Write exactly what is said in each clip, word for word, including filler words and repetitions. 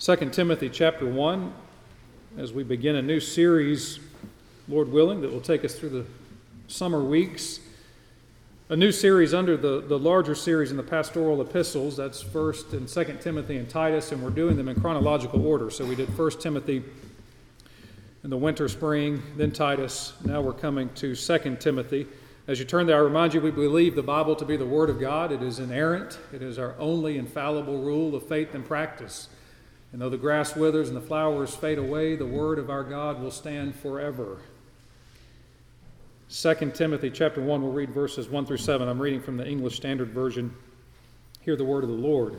Second Timothy chapter one, as we begin a new series, Lord willing, that will take us through the summer weeks. A new series under the, the larger series in the pastoral epistles. That's First and Second Timothy and Titus, and we're doing them in chronological order. So we did First Timothy in the winter, spring, then Titus. Now we're coming to Second Timothy. As you turn there, I remind you, we believe the Bible to be the Word of God. It is inerrant. It is our only infallible rule of faith and practice. And though the grass withers and the flowers fade away, the Word of our God will stand forever. Second Timothy chapter one, we'll read verses one through seven. I'm reading from the English Standard Version. Hear the word of the Lord.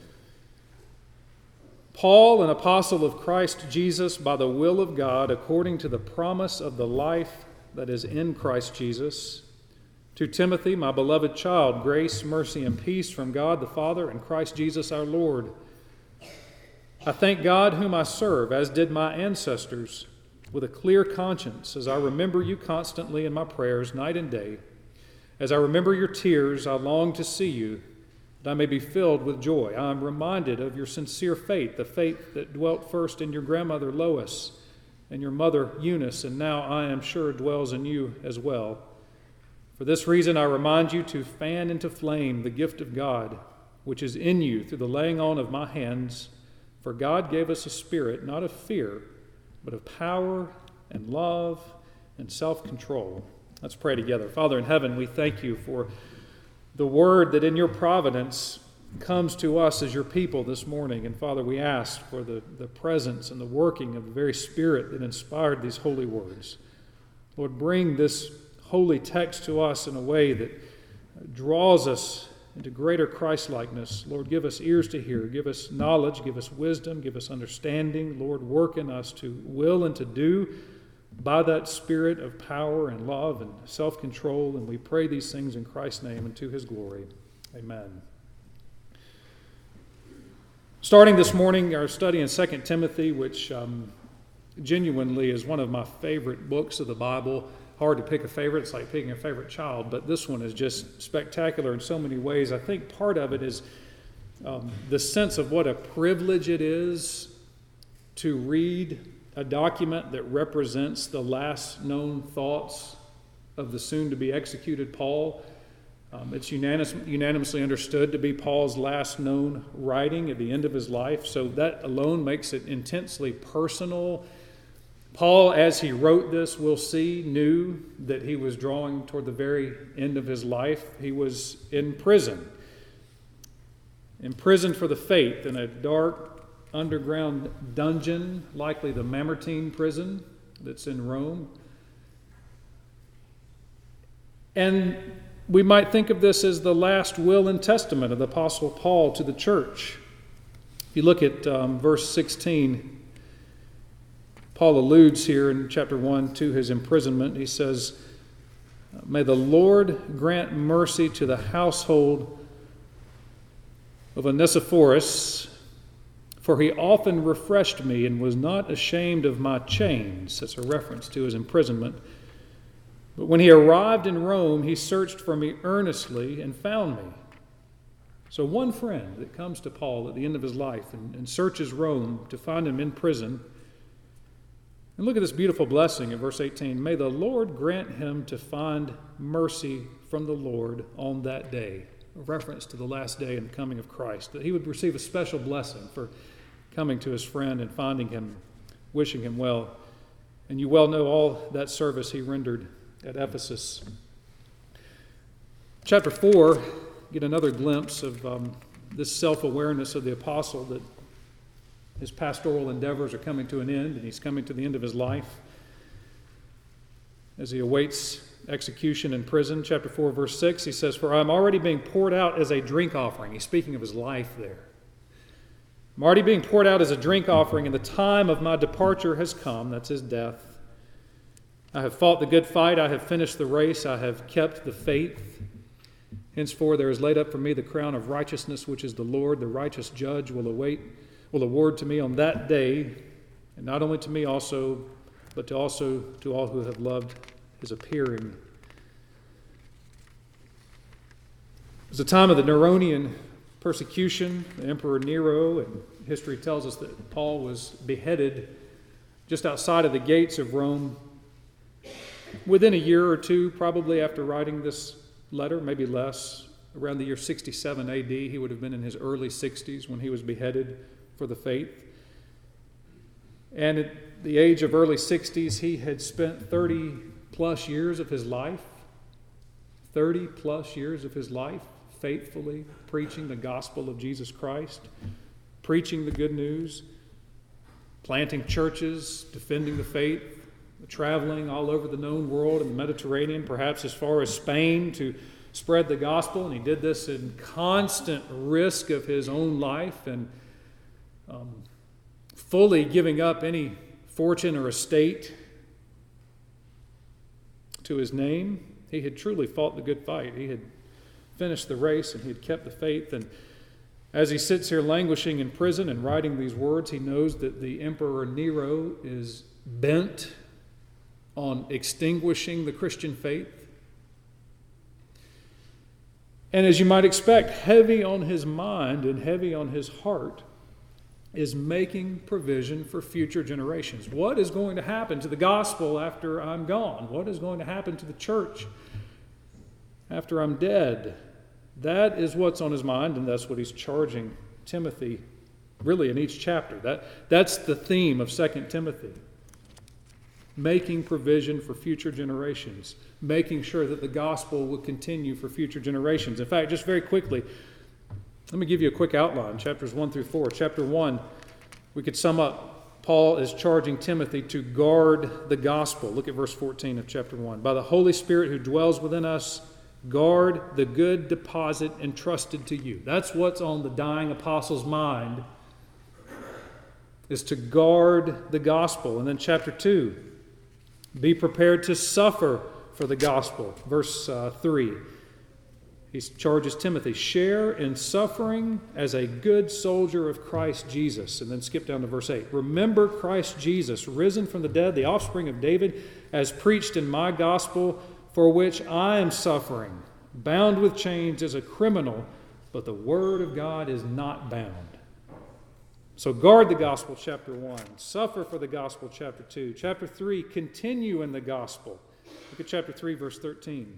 Paul, an apostle of Christ Jesus, by the will of God, according to the promise of the life that is in Christ Jesus, to Timothy, my beloved child, grace, mercy, and peace from God the Father and Christ Jesus our Lord. I thank God whom I serve, as did my ancestors, with a clear conscience, as I remember you constantly in my prayers night and day. As I remember your tears, I long to see you, that I may be filled with joy. I am reminded of your sincere faith, the faith that dwelt first in your grandmother Lois and your mother Eunice, and now I am sure dwells in you as well. For this reason I remind you to fan into flame the gift of God, which is in you through the laying on of my hands. For God gave us a spirit, not of fear, but of power and love and self-control. Let's pray together. Father in heaven, we thank you for the word that in your providence comes to us as your people this morning. And Father, we ask for the, the presence and the working of the very Spirit that inspired these holy words. Lord, bring this holy text to us in a way that draws us into greater Christ-likeness. Lord, give us ears to hear. Give us knowledge. Give us wisdom. Give us understanding. Lord, work in us to will and to do by that Spirit of power and love and self-control. And we pray these things in Christ's name and to his glory. Amen. Starting this morning, our study in Second Timothy, which um, genuinely is one of my favorite books of the Bible. Hard to pick a favorite. It's like picking a favorite child, but this one is just spectacular in so many ways. I think part of it is um, the sense of what a privilege it is to read a document that represents the last known thoughts of the soon-to-be executed Paul. Um, it's unanimous, unanimously understood to be Paul's last known writing at the end of his life, so that alone makes it intensely personal. Paul, as he wrote this, we'll see, knew that he was drawing toward the very end of his life. He was in prison, imprisoned for the faith in a dark underground dungeon, likely the Mamertine prison that's in Rome. And we might think of this as the last will and testament of the Apostle Paul to the church. If you look at um, verse sixteen, Paul alludes here in chapter one to his imprisonment. He says, "May the Lord grant mercy to the household of Onesiphorus, for he often refreshed me and was not ashamed of my chains." That's a reference to his imprisonment. "But when he arrived in Rome, he searched for me earnestly and found me." So one friend that comes to Paul at the end of his life and, and searches Rome to find him in prison. And look at this beautiful blessing in verse eighteen. "May the Lord grant him to find mercy from the Lord on that day." A reference to the last day and coming of Christ. That he would receive a special blessing for coming to his friend and finding him, wishing him well. And you well know all that service he rendered at Ephesus. Chapter four, get another glimpse of um, this self-awareness of the apostle that his pastoral endeavors are coming to an end, and he's coming to the end of his life as he awaits execution in prison. Chapter four, verse six, he says, "For I am already being poured out as a drink offering." He's speaking of his life there. "I'm already being poured out as a drink offering, and the time of my departure has come." That's his death. "I have fought the good fight. I have finished the race. I have kept the faith. Henceforth there is laid up for me the crown of righteousness, which is the Lord, the righteous judge, will await will award to me on that day, and not only to me also, but to also to all who have loved his appearing." It was the time of the Neronian persecution, the Emperor Nero, and history tells us that Paul was beheaded just outside of the gates of Rome within a year or two, probably after writing this letter, maybe less. Around the year sixty-seven A D, he would have been in his early sixties when he was beheaded for the faith. And at the age of early sixties, he had spent thirty plus years of his life, thirty plus years of his life, faithfully preaching the gospel of Jesus Christ, preaching the good news, planting churches, defending the faith, traveling all over the known world in the Mediterranean, perhaps as far as Spain to spread the gospel. And he did this in constant risk of his own life and um, fully giving up any fortune or estate to his name. He had truly fought the good fight. He had finished the race and he had kept the faith. And as he sits here languishing in prison and writing these words, he knows that the Emperor Nero is bent on extinguishing the Christian faith. And as you might expect, heavy on his mind and heavy on his heart is making provision for future generations. What is going to happen to the gospel after I'm gone? What is going to happen to the church after I'm dead? That is what's on his mind, and that's what he's charging Timothy really in each chapter. That, that's the theme of Second Timothy. Making provision for future generations, making sure that the gospel will continue for future generations. In fact, just very quickly, let me give you a quick outline, chapters one through four. Chapter one, we could sum up, Paul is charging Timothy to guard the gospel. Look at verse fourteen of chapter one. By the Holy Spirit who dwells within us, guard the good deposit entrusted to you. That's what's on the dying apostle's mind, is to guard the gospel. And then chapter two, be prepared to suffer for the gospel. Verse uh, three, he charges Timothy, share in suffering as a good soldier of Christ Jesus. And then skip down to verse eight. Remember Christ Jesus, risen from the dead, the offspring of David, as preached in my gospel, for which I am suffering, bound with chains as a criminal, but the word of God is not bound. So guard the gospel, chapter one. Suffer for the gospel, chapter two. Chapter three, continue in the gospel. Look at chapter three, verse thirteen.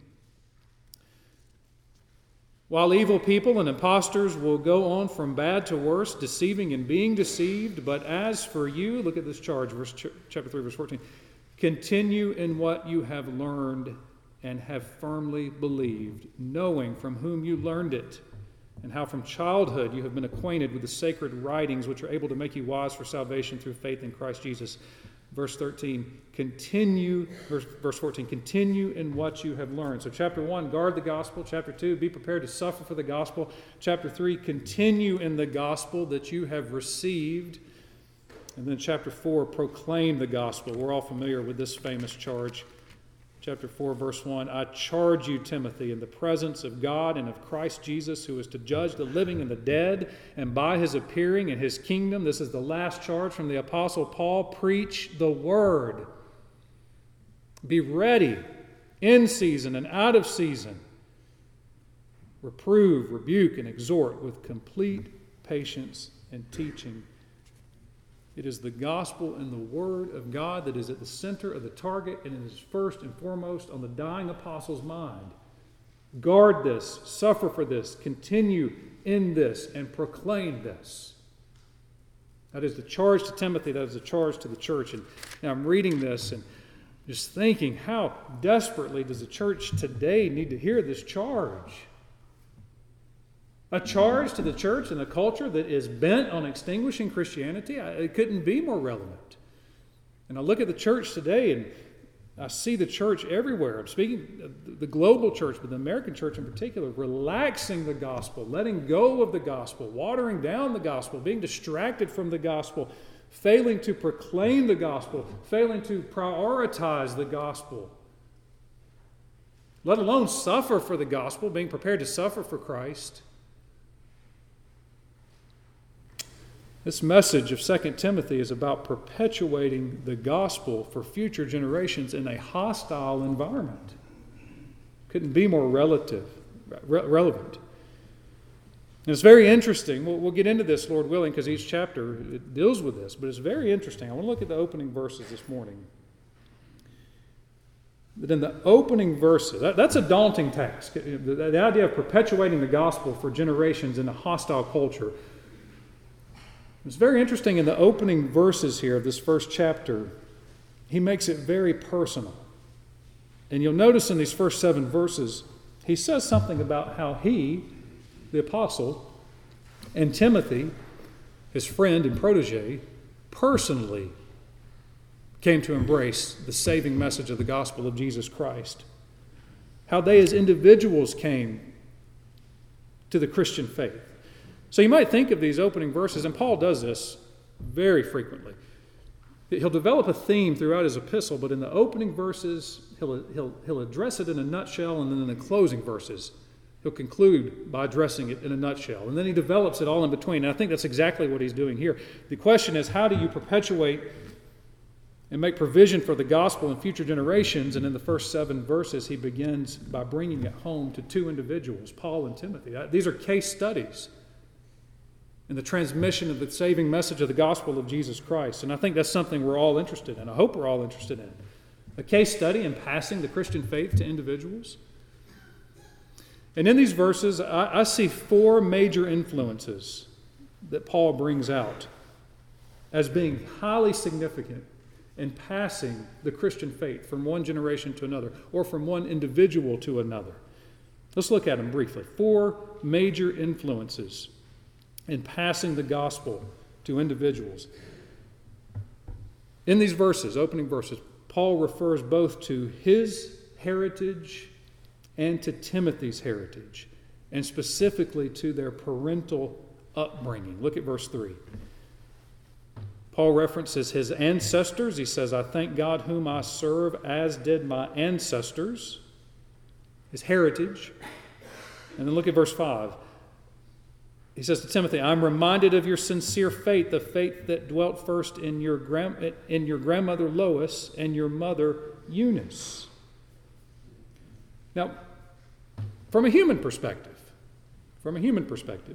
While evil people and impostors will go on from bad to worse, deceiving and being deceived, but as for you, look at this charge, verse, chapter three, verse fourteen. Continue in what you have learned and have firmly believed, knowing from whom you learned it, and how from childhood you have been acquainted with the sacred writings which are able to make you wise for salvation through faith in Christ Jesus. Verse thirteen, continue, verse, verse fourteen, continue in what you have learned. So chapter one, guard the gospel. Chapter two, be prepared to suffer for the gospel. Chapter three, continue in the gospel that you have received. And then chapter four, proclaim the gospel. We're all familiar with this famous charge. Chapter four, verse one, I charge you, Timothy, in the presence of God and of Christ Jesus, who is to judge the living and the dead, and by his appearing in his kingdom. This is the last charge from the Apostle Paul. Preach the word. Be ready in season and out of season. Reprove, rebuke, and exhort with complete patience and teaching. It is the gospel and the word of God that is at the center of the target, and it is first and foremost on the dying apostle's mind. Guard this, suffer for this, continue in this, and proclaim this. That is the charge to Timothy, that is the charge to the church. And now I'm reading this and just thinking, how desperately does the church today need to hear this charge? A charge to the church and the culture that is bent on extinguishing Christianity. It couldn't be more relevant. And I look at the church today and I see the church everywhere. I'm speaking of the global church, but the American church in particular, relaxing the gospel, letting go of the gospel, watering down the gospel, being distracted from the gospel, failing to proclaim the gospel, failing to prioritize the gospel, let alone suffer for the gospel, being prepared to suffer for Christ. This message of Second Timothy is about perpetuating the gospel for future generations in a hostile environment. Couldn't be more relative, re- relevant. And it's very interesting. We'll, we'll get into this, Lord willing, because each chapter it deals with this. But it's very interesting. I want to look at the opening verses this morning. That in the opening verses, that, that's a daunting task. The, the idea of perpetuating the gospel for generations in a hostile culture. It's very interesting in the opening verses here of this first chapter, he makes it very personal. And you'll notice in these first seven verses, he says something about how he, the apostle, and Timothy, his friend and protege, personally came to embrace the saving message of the gospel of Jesus Christ. How they as individuals came to the Christian faith. So you might think of these opening verses, and Paul does this very frequently. He'll develop a theme throughout his epistle, but in the opening verses, he'll, he'll, he'll address it in a nutshell, and then in the closing verses, he'll conclude by addressing it in a nutshell. And then he develops it all in between. And I think that's exactly what he's doing here. The question is, how do you perpetuate and make provision for the gospel in future generations? And in the first seven verses, he begins by bringing it home to two individuals, Paul and Timothy. These are case studies in the transmission of the saving message of the gospel of Jesus Christ. And I think that's something we're all interested in. I hope we're all interested in. A case study in passing the Christian faith to individuals. And in these verses, I, I see four major influences that Paul brings out as being highly significant in passing the Christian faith from one generation to another, or from one individual to another. Let's look at them briefly. Four major influences in passing the gospel to individuals. In these verses, opening verses, Paul refers both to his heritage and to Timothy's heritage, and specifically to their parental upbringing. Look at verse three. Paul references his ancestors. He says, I thank God whom I serve, as did my ancestors. His heritage. And then look at verse five. He says to Timothy, I'm reminded of your sincere faith, the faith that dwelt first in your, grand, in your grandmother Lois and your mother Eunice. Now, from a human perspective, from a human perspective,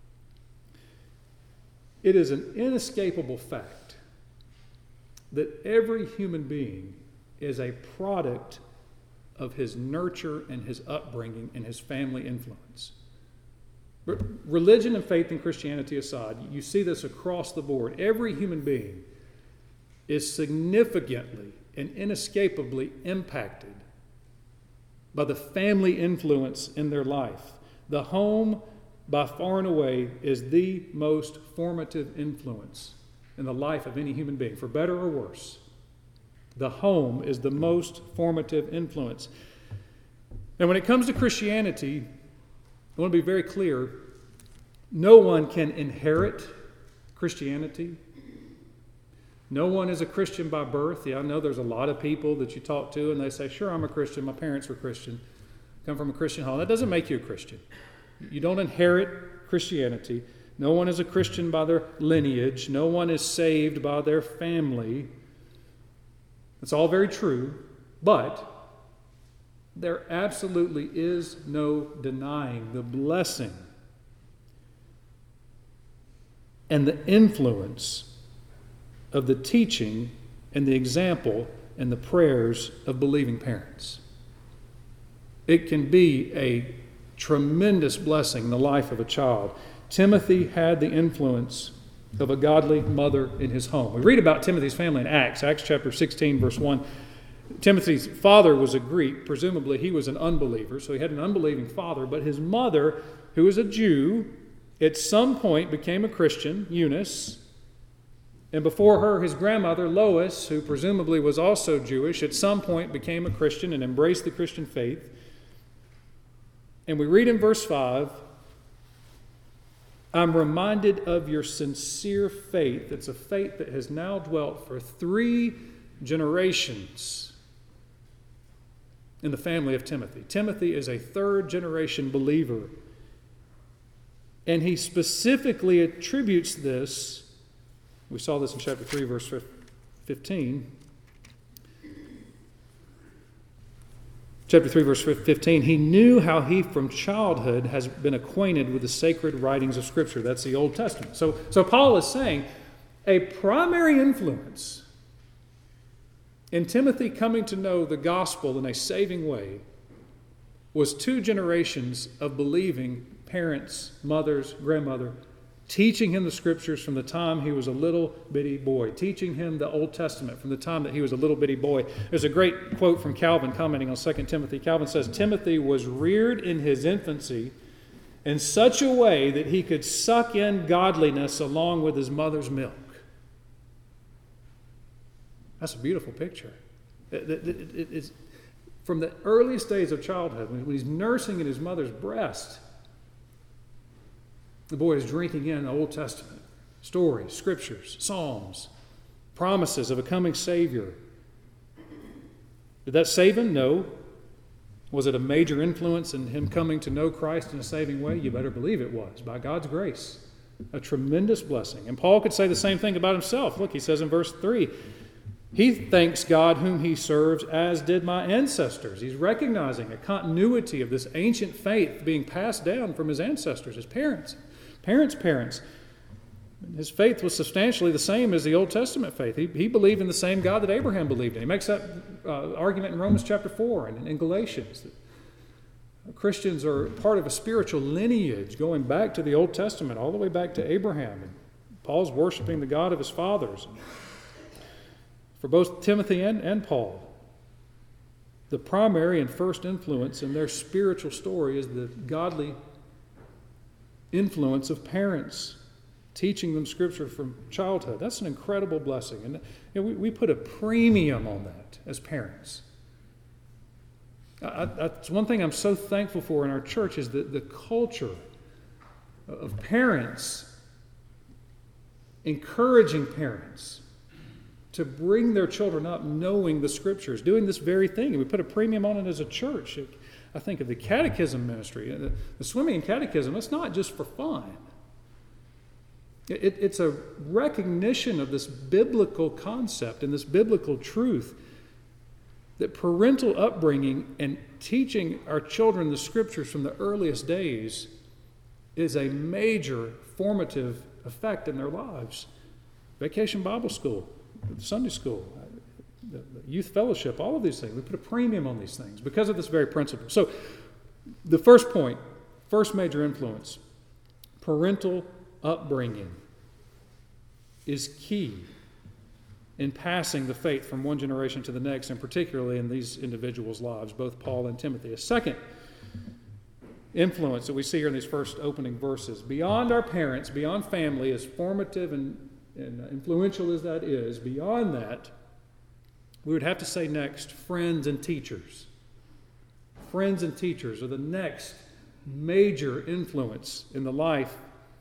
it is an inescapable fact that every human being is a product of his nurture and his upbringing and his family influence. Religion and faith in Christianity aside, you see this across the board. Every human being is significantly and inescapably impacted by the family influence in their life. The home, by far and away, is the most formative influence in the life of any human being, for better or worse. The home is the most formative influence. And when it comes to Christianity, I want to be very clear, no one can inherit Christianity. No one is a Christian by birth. Yeah, I know there's a lot of people that you talk to and they say, sure, I'm a Christian. My parents were Christian. Come from a Christian home. That doesn't make you a Christian. You don't inherit Christianity. No one is a Christian by their lineage. No one is saved by their family. That's all very true. But there absolutely is no denying the blessing and the influence of the teaching and the example and the prayers of believing parents. It can be a tremendous blessing in the life of a child. Timothy had the influence of a godly mother in his home. We read about Timothy's family in Acts, Acts chapter sixteen, verse one. Timothy's father was a Greek. Presumably he was an unbeliever, so he had an unbelieving father. But his mother, who was a Jew, at some point became a Christian, Eunice. And before her, his grandmother, Lois, who presumably was also Jewish, at some point became a Christian and embraced the Christian faith. And we read in verse five, I'm reminded of your sincere faith. It's a faith that has now dwelt for three generations in the family of Timothy. Timothy is a third generation believer. And he specifically attributes this, we saw this in chapter three, verse fifteen. Chapter three, verse fifteen, he knew how he from childhood has been acquainted with the sacred writings of Scripture. That's the Old Testament. So, so Paul is saying a primary influence in Timothy coming to know the gospel in a saving way was two generations of believing parents, mothers, grandmother, teaching him the Scriptures from the time he was a little bitty boy, teaching him the Old Testament from the time that he was a little bitty boy. There's a great quote from Calvin commenting on Second Timothy. Calvin says, Timothy was reared in his infancy in such a way that he could suck in godliness along with his mother's milk. That's a beautiful picture. It, it, it, it's from the earliest days of childhood, when he's nursing in his mother's breast, the boy is drinking in the Old Testament, stories, scriptures, psalms, promises of a coming Savior. Did that save him? No. Was it a major influence in him coming to know Christ in a saving way? You better believe it was, by God's grace. A tremendous blessing. And Paul could say the same thing about himself. Look, he says in verse three, he thanks God whom he serves, as did my ancestors. He's recognizing a continuity of this ancient faith being passed down from his ancestors, his parents, parents' parents. His faith was substantially the same as the Old Testament faith. He, he believed in the same God that Abraham believed in. He makes that uh, argument in Romans chapter four and in Galatians. That Christians are part of a spiritual lineage going back to the Old Testament, all the way back to Abraham. And Paul's worshiping the God of his fathers. For both Timothy and, and Paul, the primary and first influence in their spiritual story is the godly influence of parents teaching them Scripture from childhood. That's an incredible blessing. And you know, we, we put a premium on that as parents. I, that's one thing I'm so thankful for in our church is that the culture of parents encouraging parents to bring their children up knowing the Scriptures, doing this very thing. And we put a premium on it as a church. I think of the catechism ministry. The, the swimming in catechism, it's not just for fun. It, it, it's a recognition of this biblical concept and this biblical truth that parental upbringing and teaching our children the Scriptures from the earliest days is a major formative effect in their lives. Vacation Bible School, Sunday school, the youth fellowship, all of these things. We put a premium on these things because of this very principle. So the first point, first major influence, parental upbringing is key in passing the faith from one generation to the next, and particularly in these individuals' lives, both Paul and Timothy. A second influence that we see here in these first opening verses, beyond our parents, beyond family, as formative and And influential as that is, beyond that, we would have to say next, friends and teachers. Friends and teachers are the next major influence in the life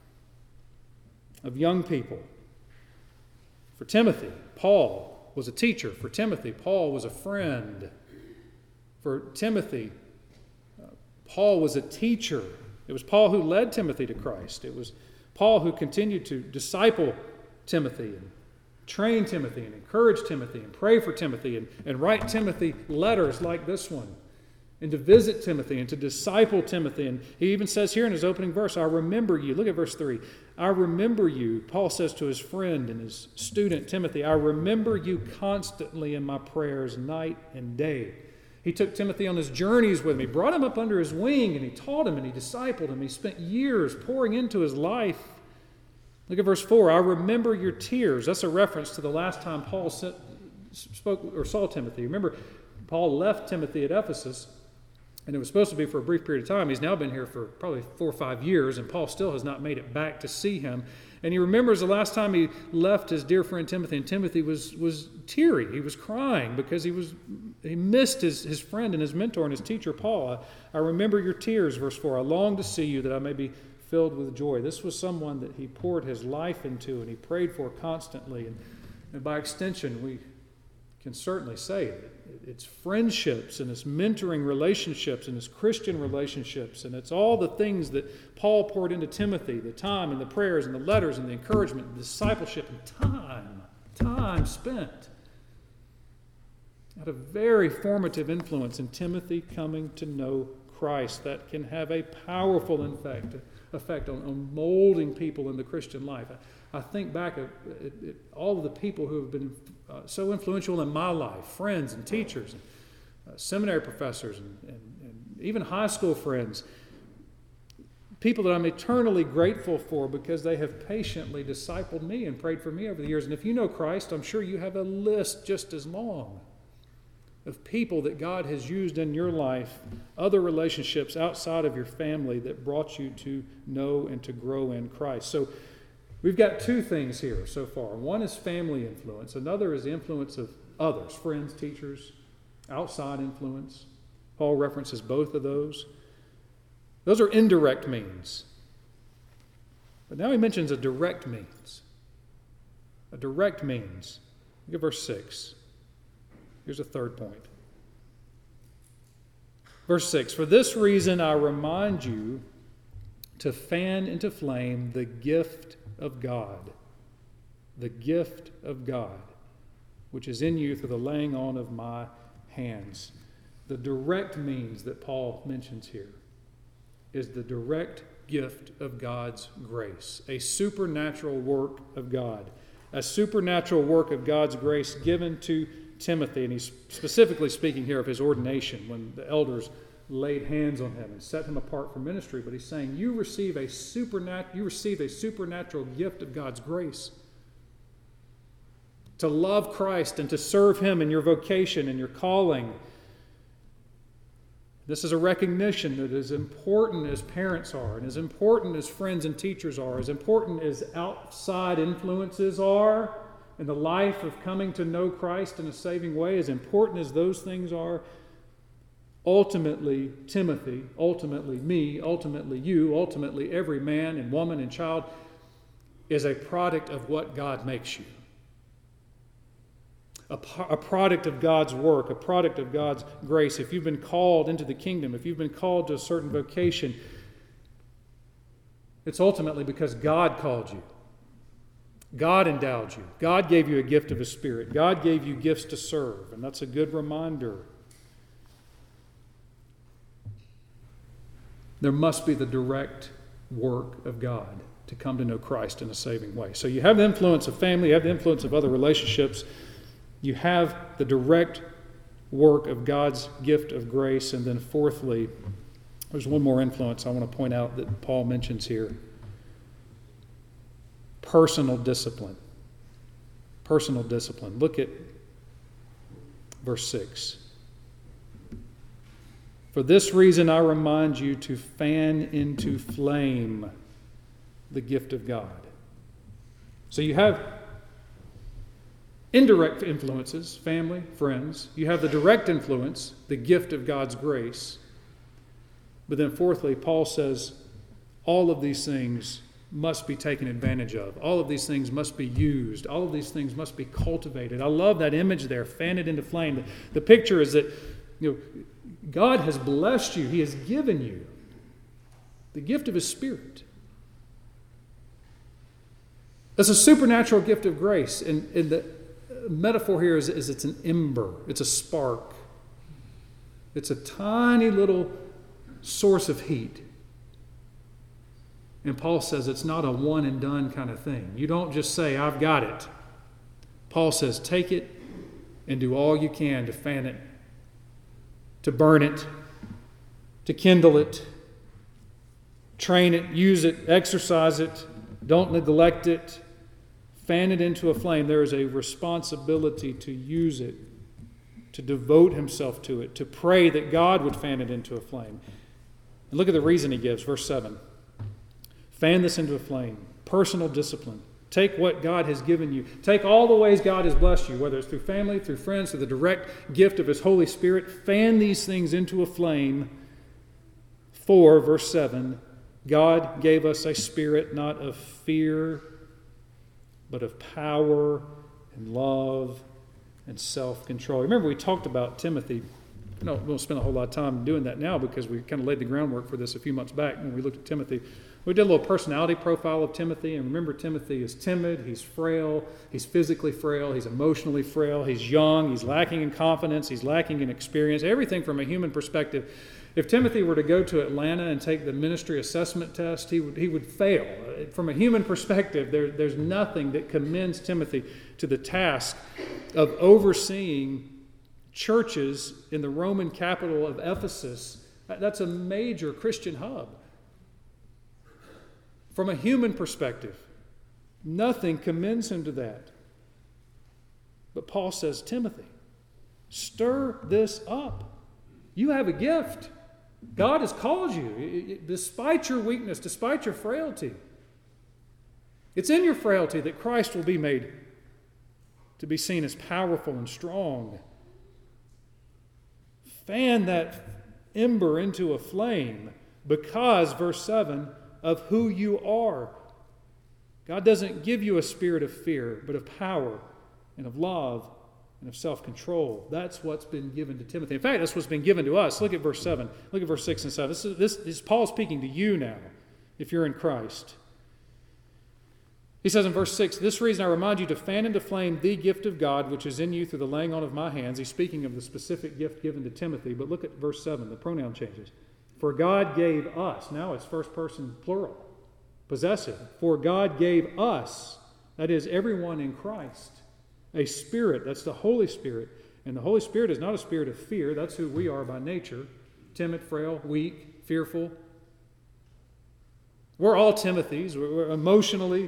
of young people. For Timothy, Paul was a teacher. For Timothy, Paul was a friend. For Timothy, uh, Paul was a teacher. It was Paul who led Timothy to Christ. It was Paul who continued to disciple Timothy and train Timothy and encourage Timothy and pray for Timothy and, and write Timothy letters like this one and to visit Timothy and to disciple Timothy. And he even says here in his opening verse, I remember you. Look at verse three. I remember you, Paul says to his friend and his student Timothy, I remember you constantly in my prayers night and day. He took Timothy on his journeys with him. He brought him up under his wing and he taught him and he discipled him. He spent years pouring into his life. Look at verse four. I remember your tears. That's a reference to the last time Paul sent, spoke or saw Timothy. Remember, Paul left Timothy at Ephesus, and it was supposed to be for a brief period of time. He's now been here for probably four or five years, and Paul still has not made it back to see him. And he remembers the last time he left his dear friend Timothy, and Timothy was was teary. He was crying because he was he missed his, his friend and his mentor and his teacher, Paul. I, I remember your tears, verse four. I long to see you that I may be filled with joy. This was someone that he poured his life into and he prayed for constantly. And, and by extension, we can certainly say that it's friendships and it's mentoring relationships and it's Christian relationships and it's all the things that Paul poured into Timothy, the time and the prayers and the letters and the encouragement and the discipleship and time, time spent. had a very formative influence in Timothy coming to know Christ that can have a powerful effect, effect on, on molding people in the Christian life. I, I think back at, at, at all of the people who have been uh, so influential in my life, friends and teachers, and, uh, seminary professors, and, and, and even high school friends, people that I'm eternally grateful for because they have patiently discipled me and prayed for me over the years. And if you know Christ, I'm sure you have a list just as long of people that God has used in your life, other relationships outside of your family that brought you to know and to grow in Christ. So we've got two things here so far. One is family influence. Another is the influence of others, friends, teachers, outside influence. Paul references both of those. Those are indirect means. But now he mentions a direct means. A direct means. Look at verse six. Here's a third point. Verse six, for this reason I remind you to fan into flame the gift of God, the gift of God, which is in you through the laying on of my hands. The direct means that Paul mentions here is the direct gift of God's grace, a supernatural work of God, a supernatural work of God's grace given to Timothy, and he's specifically speaking here of his ordination when the elders laid hands on him and set him apart for ministry. But he's saying you receive a supernat- you receive a supernatural gift of God's grace to love Christ and to serve Him in your vocation and your calling. This is a recognition that as important as parents are, and as important as friends and teachers are, as important as outside influences are, in the life of coming to know Christ in a saving way, as important as those things are, ultimately Timothy, ultimately me, ultimately you, ultimately every man and woman and child is a product of what God makes you. A, a product of God's work, a product of God's grace. If you've been called into the kingdom, if you've been called to a certain vocation, it's ultimately because God called you. God endowed you. God gave you a gift of His Spirit. God gave you gifts to serve, and that's a good reminder. There must be the direct work of God to come to know Christ in a saving way. So you have the influence of family, you have the influence of other relationships, you have the direct work of God's gift of grace, and then fourthly, there's one more influence I want to point out that Paul mentions here. Personal discipline. Personal discipline. Look at verse six. For this reason I remind you to fan into flame the gift of God. So you have indirect influences, family, friends. You have the direct influence, the gift of God's grace. But then fourthly, Paul says all of these things must be taken advantage of. All of these things must be used. All of these things must be cultivated. I love that image there, fan it into flame. The, the picture is that, you know, God has blessed you. He has given you the gift of His Spirit. It's a supernatural gift of grace. And, and the metaphor here is, is it's an ember. It's a spark. It's a tiny little source of heat. And Paul says it's not a one and done kind of thing. You don't just say, I've got it. Paul says, take it and do all you can to fan it, to burn it, to kindle it, train it, use it, exercise it, don't neglect it, fan it into a flame. There is a responsibility to use it, to devote himself to it, to pray that God would fan it into a flame. And look at the reason he gives, verse seven. Fan this into a flame. Personal discipline. Take what God has given you. Take all the ways God has blessed you, whether it's through family, through friends, through the direct gift of His Holy Spirit. Fan these things into a flame. For, verse seven, God gave us a spirit not of fear, but of power and love and self-control. Remember, we talked about Timothy. No, we won't spend a whole lot of time doing that now because we kind of laid the groundwork for this a few months back when we looked at Timothy. We did a little personality profile of Timothy, and remember, Timothy is timid, he's frail, he's physically frail, he's emotionally frail, he's young, he's lacking in confidence, he's lacking in experience, everything from a human perspective. If Timothy were to go to Atlanta and take the ministry assessment test, he would he would fail. From a human perspective, there, there's nothing that commends Timothy to the task of overseeing churches in the Roman capital of Ephesus. That's a major Christian hub. From a human perspective, nothing commends him to that. But Paul says, Timothy, stir this up. You have a gift. God has called you, despite your weakness, despite your frailty. It's in your frailty that Christ will be made to be seen as powerful and strong. Fan that ember into a flame because, verse seven, of who you are. God doesn't give you a spirit of fear, but of power and of love and of self-control. That's what's been given to Timothy. In fact, that's what's been given to us. Look at verse seven. Look at verse six and seven. This is, this, this is Paul speaking to you now, if you're in Christ. He says in verse six, this reason I remind you to fan into flame the gift of God which is in you through the laying on of my hands. He's speaking of the specific gift given to Timothy, but look at verse seven. The pronoun changes. For God gave us, now it's first person plural, possessive. For God gave us, that is everyone in Christ, a spirit, that's the Holy Spirit. And the Holy Spirit is not a spirit of fear. That's who we are by nature. Timid, frail, weak, fearful. We're all Timothys. We're emotionally.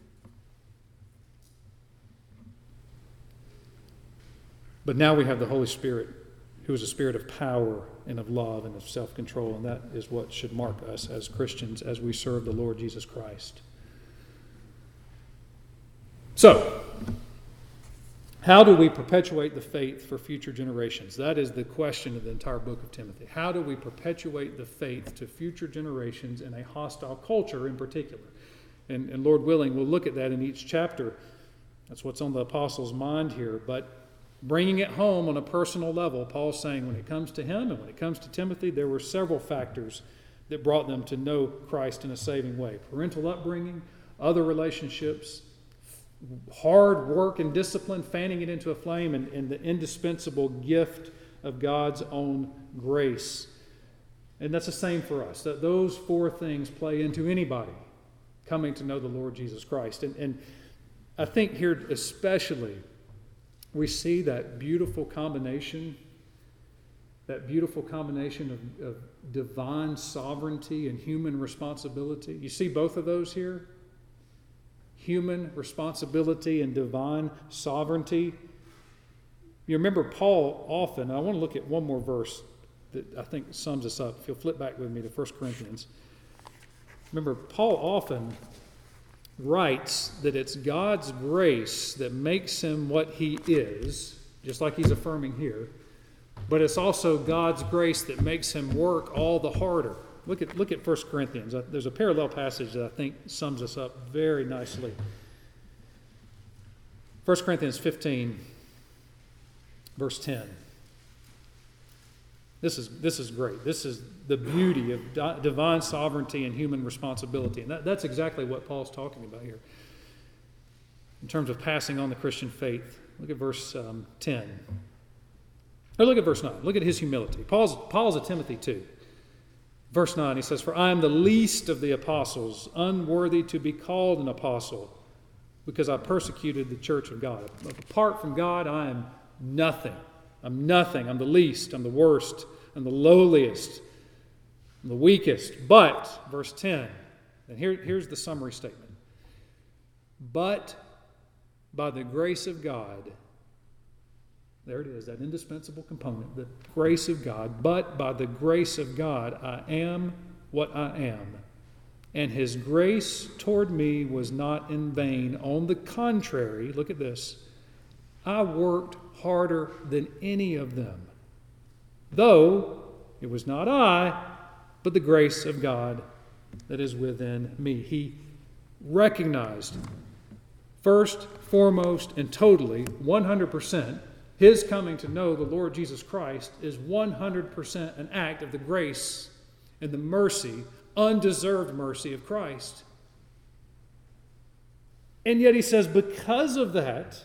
But now we have the Holy Spirit, who is a spirit of power and of love and of self-control. And that is what should mark us as Christians as we serve the Lord Jesus Christ. So, how do we perpetuate the faith for future generations? That is the question of the entire book of Timothy. How do we perpetuate the faith to future generations in a hostile culture in particular? And, and Lord willing, we'll look at that in each chapter. That's what's on the apostle's mind here. But bringing it home on a personal level, Paul's saying when it comes to him and when it comes to Timothy, there were several factors that brought them to know Christ in a saving way. Parental upbringing, other relationships, hard work and discipline, fanning it into a flame, and, and the indispensable gift of God's own grace. And that's the same for us. That those four things play into anybody coming to know the Lord Jesus Christ. And, and I think here especially we see that beautiful combination, that beautiful combination of, of divine sovereignty and human responsibility. You see both of those here? Human responsibility and divine sovereignty. You remember Paul often, I want to look at one more verse that I think sums this up. If you'll flip back with me to First Corinthians. Remember, Paul often writes that it's God's grace that makes him what he is, just like he's affirming here, but it's also God's grace that makes him work all the harder. Look at look at First Corinthians. There's a parallel passage that I think sums us up very nicely. First Corinthians fifteen, verse ten. This is this is great. This is the beauty of di- divine sovereignty and human responsibility. And that, that's exactly what Paul's talking about here in terms of passing on the Christian faith. Look at verse um, ten. Or look at verse nine. Look at his humility. Paul's, Paul's a Timothy too. Verse nine, he says, for I am the least of the apostles, unworthy to be called an apostle, because I persecuted the church of God. Apart from God, I am nothing. I'm nothing. I'm the least. I'm the worst. I'm the lowliest. I'm the weakest. But, verse ten, and here, here's the summary statement. But by the grace of God, there it is, that indispensable component, the grace of God. But by the grace of God, I am what I am. And his grace toward me was not in vain. On the contrary, look at this, I worked harder than any of them, though it was not I, but the grace of God that is within me. He recognized first, foremost, and totally, one hundred percent, his coming to know the Lord Jesus Christ is one hundred percent an act of the grace and the mercy undeserved mercy of Christ. And yet he says, because of that,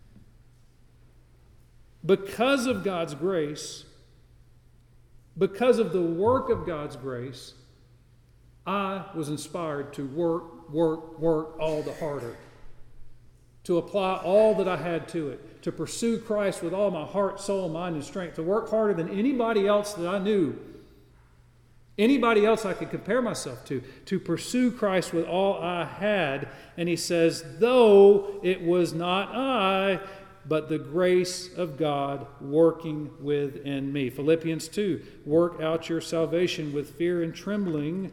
because of God's grace, because of the work of God's grace, I was inspired to work, work, work all the harder, to apply all that I had to it, to pursue Christ with all my heart, soul, mind, and strength, to work harder than anybody else that I knew, anybody else I could compare myself to, to pursue Christ with all I had. And he says, though it was not I, but the grace of God working within me. Philippians two, work out your salvation with fear and trembling.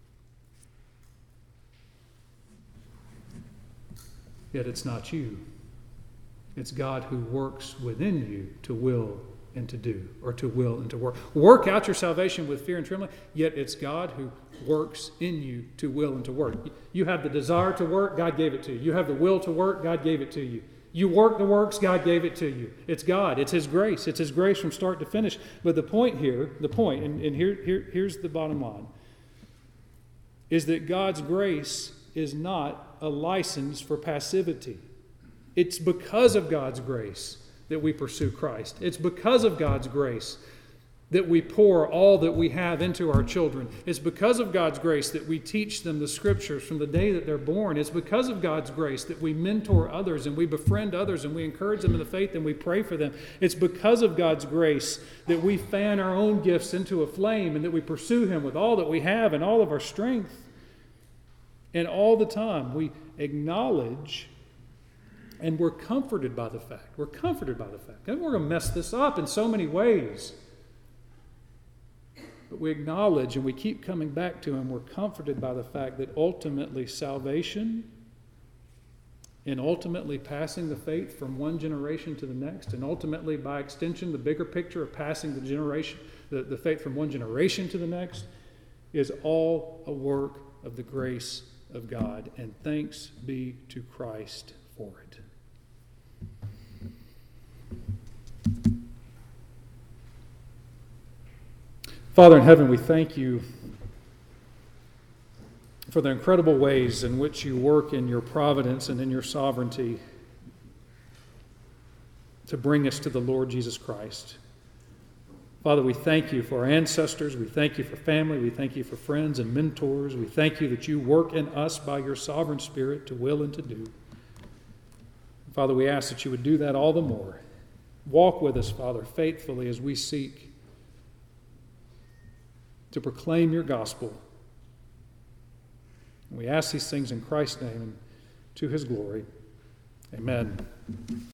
Yet it's not you. It's God who works within you to will and to do, or to will and to work. Work out your salvation with fear and trembling, yet it's God who works in you to will and to work. You have the desire to work, God gave it to you. You have the will to work, God gave it to you. You work the works, God gave it to you. It's God. It's His grace. It's His grace from start to finish. But the point here, the point, and, and here, here, here's the bottom line, is that God's grace is not a license for passivity. It's because of God's grace that we pursue Christ. It's because of God's grace that we pour all that we have into our children. It's because of God's grace that we teach them the Scriptures from the day that they're born. It's because of God's grace that we mentor others and we befriend others and we encourage them in the faith and we pray for them. It's because of God's grace that we fan our own gifts into a flame and that we pursue Him with all that we have and all of our strength. And all the time we acknowledge and we're comforted by the fact. We're comforted by the fact. And we're going to mess this up in so many ways. But we acknowledge and we keep coming back to Him. We're comforted by the fact that ultimately salvation and ultimately passing the faith from one generation to the next, and ultimately by extension the bigger picture of passing the generation, the, the faith from one generation to the next, is all a work of the grace of God. And thanks be to Christ for it. Father in heaven, we thank You for the incredible ways in which You work in Your providence and in Your sovereignty to bring us to the Lord Jesus Christ. Father, we thank You for our ancestors. We thank You for family. We thank You for friends and mentors. We thank You that You work in us by Your sovereign Spirit to will and to do. Father, we ask that You would do that all the more. Walk with us, Father, faithfully as we seek to proclaim Your gospel. We ask these things in Christ's name and to His glory. Amen.